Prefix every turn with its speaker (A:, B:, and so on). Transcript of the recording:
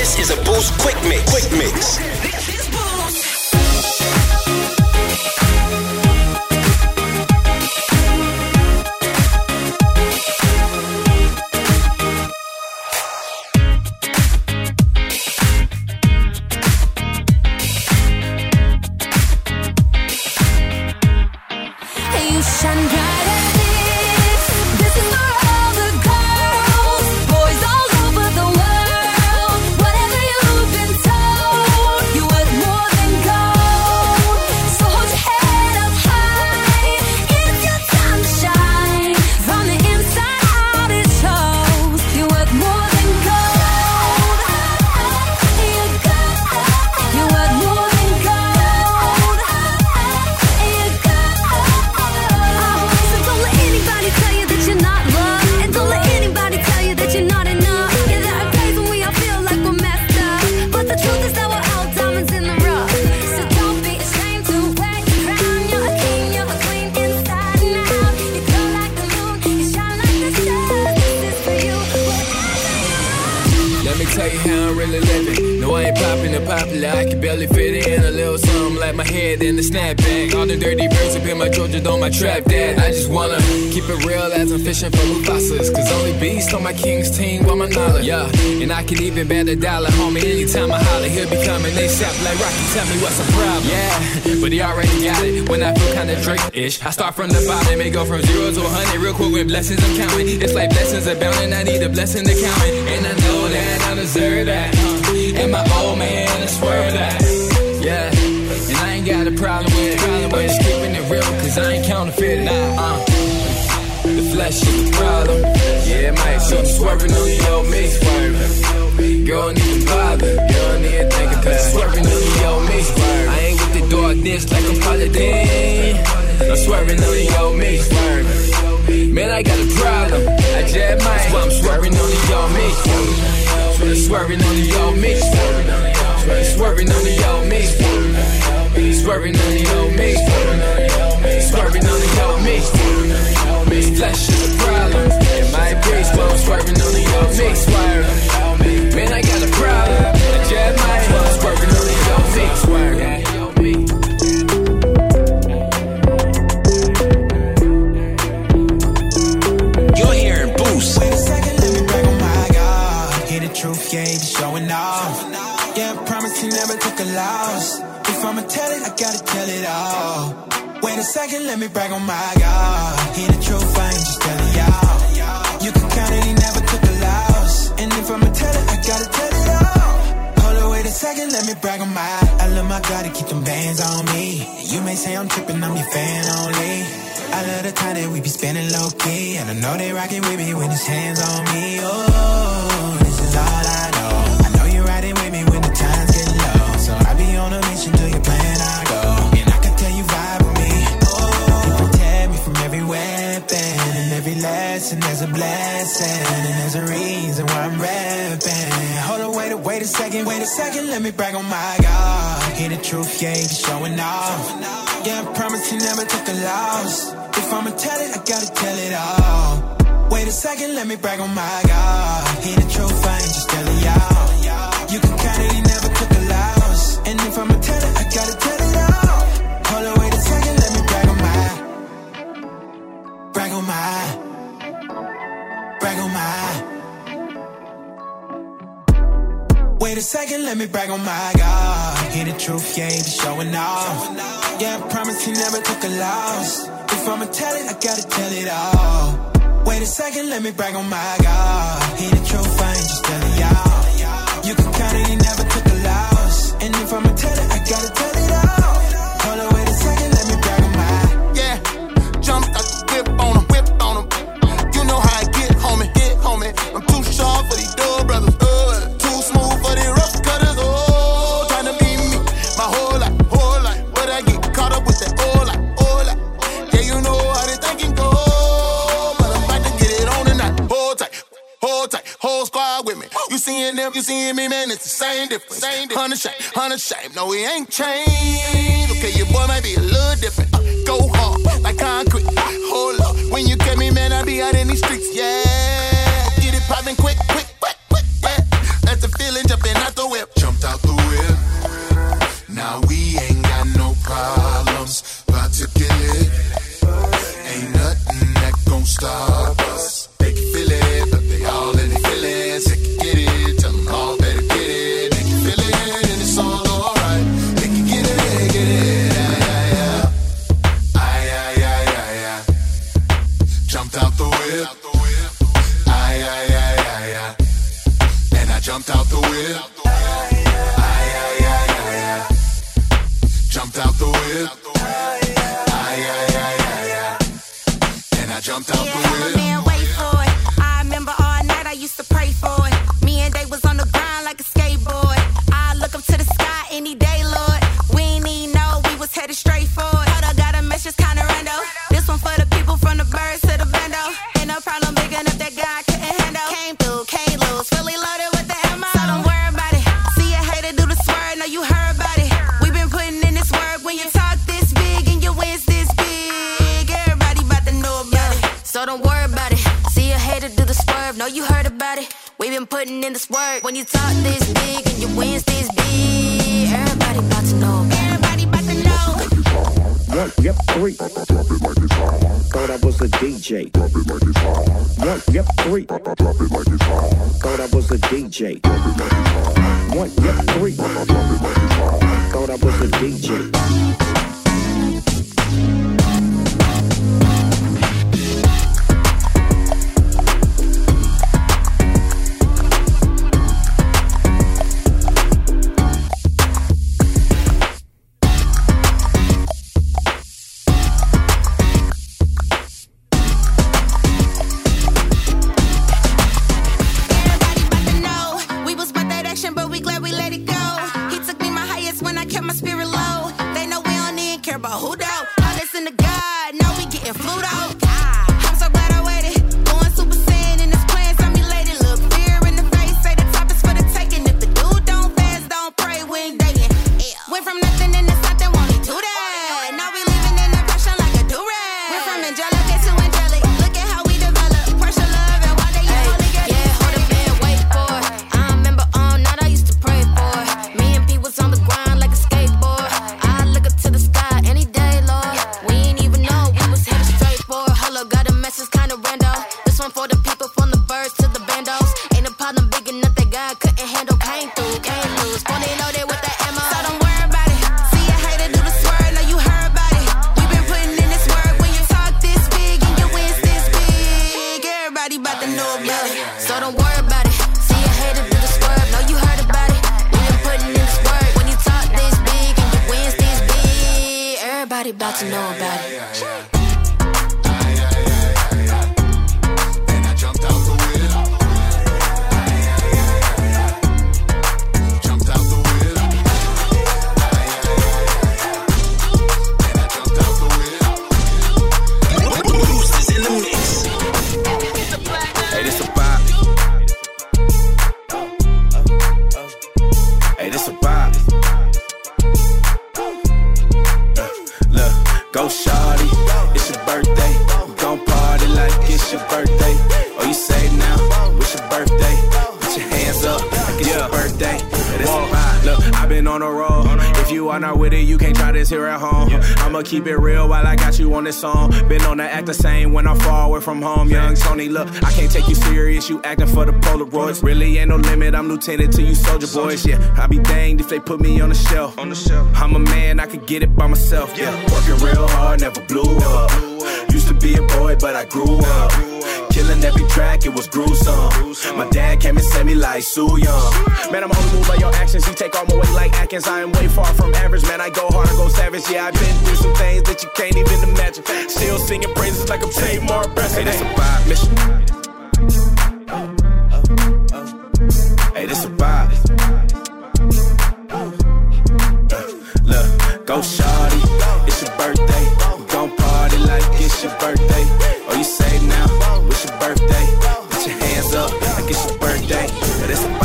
A: This is a Boost Quick Mix. Quick Mix.
B: I can barely fit in a little something like my head in the snapback. All the dirty birds up in my Georgia Dome, my trap dad. I just wanna keep it real as I'm fishing for Mufasas, cause only beast on my king's team want my knowledge. Yeah, and I can even bet $1, homie, anytime I holler. He'll be coming ASAP like Rocky, tell me what's the problem. Yeah, but he already got it. When I feel kinda Drake-ish, I start from the bottom, may go from 0 to 100 real quick with blessings I'm counting. It's like blessings abounding, I need a blessing to count it. And I know that I deserve that, and my old man I swear that. Yeah, and I ain't got a problem with it, but just keeping it real, cause I ain't counterfeiting. The flesh is the problem. Yeah, it might be swerving on the old me. Swerving. Girl, don't even bother. Girl, don't even think about it. Swerving on the old me. I ain't with the darkness like I'm Holiday. I'm swerving on the old me. Swerving. Man, I got a problem. I just might. That's why I'm swerving on the old me. Swerving on the old me. Swerving on the old me. Swerving on the old me. Swerving on the old me. Flesh is a problem. It might be, but I'm swerving on the old me. Swerving. Man, I got a problem. I just might. I'm swerving on the old me. Swerving.
A: You're hearing Boost.
C: Wait a second, let me brag on my God. Hear the truth, yeah, he be showing off. Yeah, I promise he never took a loss. If I'ma tell it, I gotta tell it all. Wait a second, let me brag on my God. Hear the truth, I ain't just telling y'all. You can count it, he never took a loss. And if I'ma tell it, I gotta tell it all. Hold on, wait a second, let me brag on my I love my God to keep them bands on me. And you may say I'm tripping, I'm your fan only. I love the time that we be spending low-key. And I know they rockin' with me when his hands on me. Oh, this is all I know. I know you're riding with me when the times get low. So I be on a mission to your plan, I go. And I can tell you vibe with me. Oh, you protect me from every weapon. And every lesson there's a blessing. And there's a reason why I'm rapping. Hold on, wait a second, let me brag on my God. Hear the truth, yeah, he be showing off. Yeah, I promise he never took a loss. If I'ma tell it, I gotta tell it all. Wait a second, let me brag on my God. Hear the truth, I ain't just telling y'all. You can count it, he never took a loss. And if I'ma tell it, I gotta tell it all. Hold on, wait a second, let me brag on my Wait a second, let me brag on my God. Hear the truth, yeah, he be showing off. Yeah, I promise he never took a loss. If I'ma tell it, I gotta tell it all. Wait a second, let me brag on my God. Hear the truth, I ain't just telling y'all. You can count it, he never took a loss. And if I'ma tell it, I gotta tell it all. Hold on, wait a second, let me brag on my
D: Yeah, jumped out the whip on him. You know how I get, homie. I'm too sharp for these dub brothers. Too smooth for the rough cutters. Oh, trying to be me my whole life. But I get caught up with that all life. Yeah, you know how they thinking go. But I'm about to get it on tonight. Hold tight, whole squad with me. You seeing them, you seeing me, man, it's the same difference. 100 shame, no, we ain't changed. Okay, your boy might be a little different. Go hard, like concrete. Hold up, when you get me, man, I be out in these streets, yeah. Get it poppin' quick, yeah. That's the feeling, jumping out the whip. Jumped out the whip. And I jumped out the whip.
E: Man, wait for it. I remember all night I used to pray for it. Me and Dave was on the grind like a skateboard. I look up to the sky any day, Lord. We ain't even know we was headed straight for it. But I got a message kinda rando. This one for the people from the birds to the bando. Ain't no problem big enough that God couldn't handle. Came through, can't lose, fully loaded with the ammo. So don't worry about it. See a hater do the swerve, know you heard about it. We been putting in this work. When you talk this big and your wins this big, everybody about to know about it. So don't worry about it. See a hater do the swerve, know you heard about it. We been putting in this work. When you talk this big and your wins this big, everybody about to know about it. Everybody about to know.
F: 1, yep, 3. Drop it like it's hot. Thought I was a DJ. Drop it like it's hot. 1, yep, 3. Drop it like it's hot. Thought I was a DJ. Drop it like it's hot. 1, yep, 3. Drop it like it's hot. Thought I was a DJ.
E: About to know about it.
D: And I jumped out the whip. Jumped out the whip. And I jumped out the whip.
A: Boost is in the mix.
G: Hey, this a bop. Hey, this a bop. Go shawty, it's your birthday. We gon' party like it's your birthday. Oh, you say now, it's your birthday. Put your hands up like it's your birthday. Look, I've been on the road. If you are not with it, you can't try this here at home. I'ma keep it real while I got you on this song. Been on the act the same when I'm far away from home. Young Tony, look, I can't take you serious. You acting for the Polaroids. Really ain't no limit. I'm lieutenant to you soldier boys. Yeah, I be danged if they put me on the shelf. I'm a man, I could get it by myself. Yeah, working real hard, never blew up. Used to be a boy, but I grew up. Killing every track, it was gruesome. My dad came and sent me like Soo Young. Man, I'm only moved by your actions. You take all my weight like Atkins. I am way far from average, man. I go hard, I go savage. Yeah, I've been through some things that you can't even imagine. Still singing praises like I'm Tamar Best. Hey, this a vibe mission. Hey, this a vibe. Look, go shawty, it's your birthday. We gon' party like it's your birthday. Oh, you say now, it's your birthday. Put your hands up like it's your birthday. But it's a vibe.